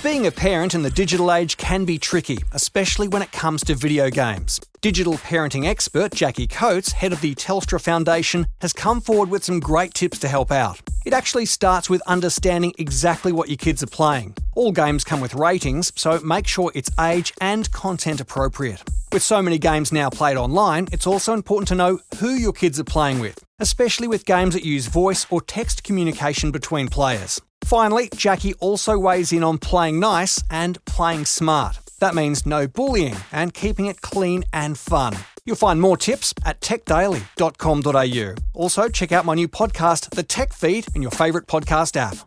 Being a parent in the digital age can be tricky, especially when it comes to video games. Digital parenting expert Jackie Coates, head of the Telstra Foundation, has come forward with some great tips to help out. It actually starts with understanding exactly what your kids are playing. All games come with ratings, so make sure it's age and content appropriate. With so many games now played online, it's also important to know who your kids are playing with, especially with games that use voice or text communication between players. Finally, Jackie also weighs in on playing nice and playing smart. That means no bullying and keeping it clean and fun. You'll find more tips at techdaily.com.au. Also, check out my new podcast, The Tech Feed, in your favourite podcast app.